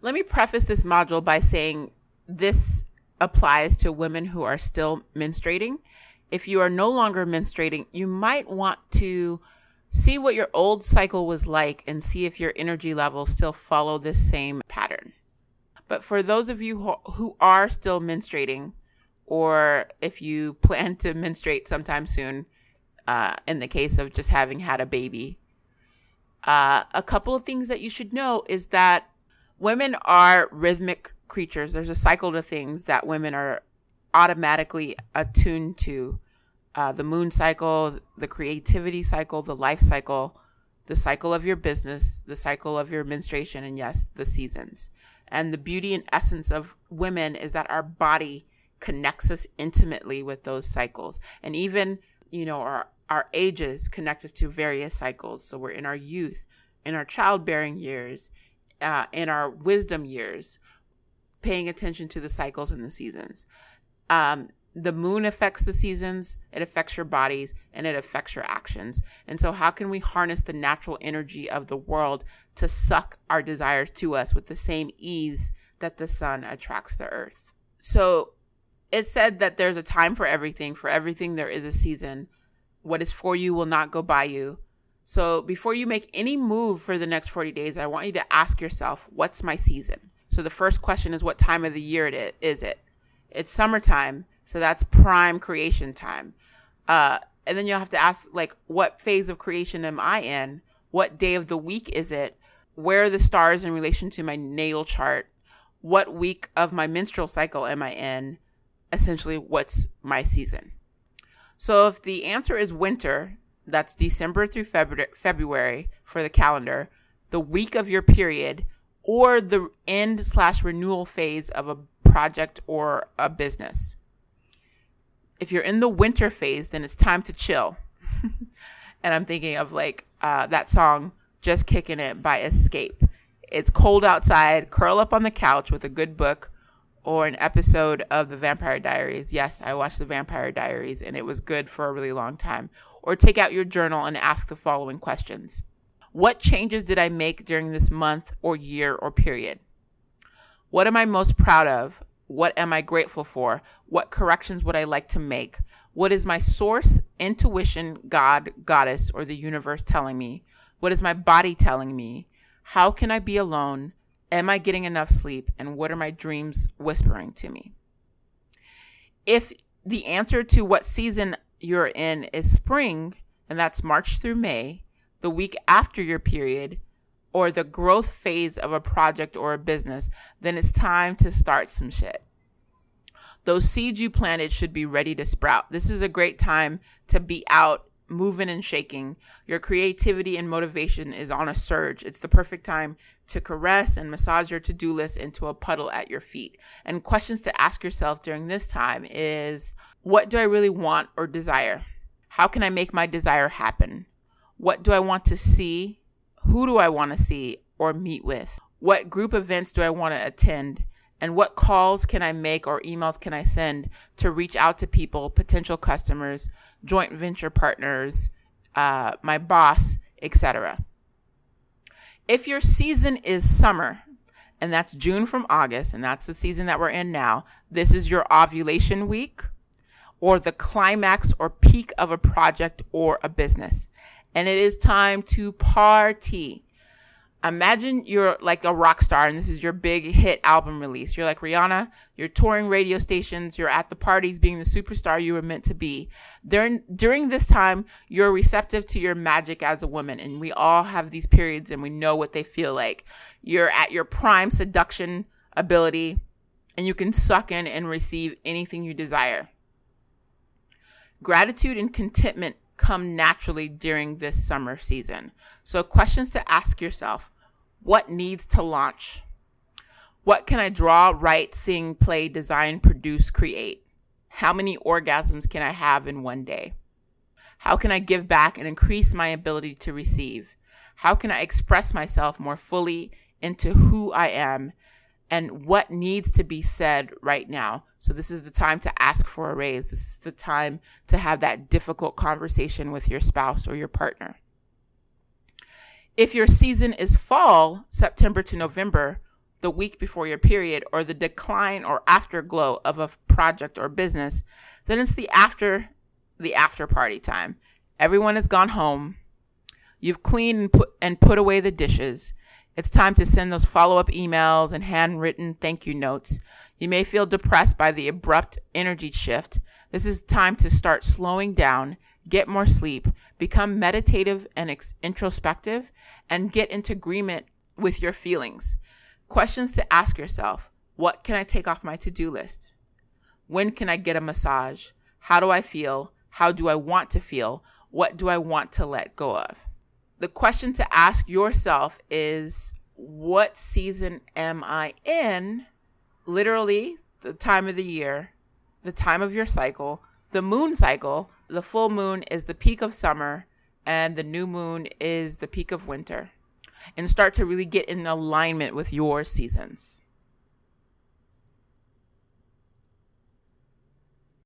Let me preface this module by saying this applies to women who are still menstruating. If you are no longer menstruating, you might want to see what your old cycle was like and see if your energy levels still follow this same pattern. But for those of you who are still menstruating, or if you plan to menstruate sometime soon, in the case of just having had a baby, a couple of things that you should know is that women are rhythmic creatures. There's a cycle to things that women are automatically attuned to. The moon cycle, the creativity cycle, the life cycle, the cycle of your business, the cycle of your menstruation, and yes, the seasons. And the beauty and essence of women is that our body connects us intimately with those cycles. And even, our ages connect us to various cycles. So we're in our youth, in our childbearing years, in our wisdom years, paying attention to the cycles and the seasons. The moon affects the seasons, it affects your bodies, and it affects your actions. And so how can we harness the natural energy of the world to suck our desires to us with the same ease that the sun attracts the earth? So it said that there's a time for everything. For everything, there is a season. What is for you will not go by you. So before you make any move for the next 40 days, I want you to ask yourself, what's my season? So the first question is, what time of the year is it? It's summertime. So that's prime creation time. And then you'll have to ask, what phase of creation am I in? What day of the week is it? Where are the stars in relation to my natal chart? What week of my menstrual cycle am I in? Essentially, what's my season? So if the answer is winter, that's December through February for the calendar, the week of your period, or the end/renewal phase of a project or a business. If you're in the winter phase, then it's time to chill. And I'm thinking of that song, Just Kicking It by Escape. It's cold outside, curl up on the couch with a good book or an episode of The Vampire Diaries. Yes, I watched The Vampire Diaries and it was good for a really long time. Or take out your journal and ask the following questions. What changes did I make during this month or year or period? What am I most proud of? What am I grateful for? What corrections would I like to make? What is my source, intuition, God, goddess, or the universe telling me? What is my body telling me? How can I be alone? Am I getting enough sleep? And what are my dreams whispering to me? If the answer to what season you're in is spring, and that's March through May, the week after your period, or the growth phase of a project or a business, then it's time to start some shit. Those seeds you planted should be ready to sprout. This is a great time to be out, moving and shaking. Your creativity and motivation is on a surge. It's the perfect time to caress and massage your to-do list into a puddle at your feet. And questions to ask yourself during this time is, what do I really want or desire? How can I make my desire happen? What do I want to see? Who do I want to see or meet with? What group events do I want to attend? And what calls can I make or emails can I send to reach out to people, potential customers, joint venture partners, my boss, etc. If your season is summer, and that's June from August, and that's the season that we're in now, this is your ovulation week or the climax or peak of a project or a business. And it is time to party. Imagine you're like a rock star and this is your big hit album release. You're like Rihanna, you're touring radio stations, you're at the parties being the superstar you were meant to be. During this time, you're receptive to your magic as a woman. And we all have these periods and we know what they feel like. You're at your prime seduction ability and you can suck in and receive anything you desire. Gratitude and contentment come naturally during this summer season. So questions to ask yourself: what needs to launch? What can I draw, write, sing, play, design, produce, create? How many orgasms can I have in one day? How can I give back and increase my ability to receive? How can I express myself more fully into who I am and what needs to be said right now? So this is the time to ask for a raise. This is the time to have that difficult conversation with your spouse or your partner. If your season is fall, September to November, the week before your period, or the decline or afterglow of a project or business, then it's the after party time. Everyone has gone home. You've cleaned and put away the dishes. It's time to send those follow-up emails and handwritten thank you notes. You may feel depressed by the abrupt energy shift. This is time to start slowing down, get more sleep, become meditative and introspective, and get into agreement with your feelings. Questions to ask yourself: what can I take off my to-do list? When can I get a massage? How do I feel? How do I want to feel? What do I want to let go of? The question to ask yourself is, what season am I in? Literally, the time of the year, the time of your cycle, the moon cycle. The full moon is the peak of summer, and the new moon is the peak of winter. And start to really get in alignment with your seasons.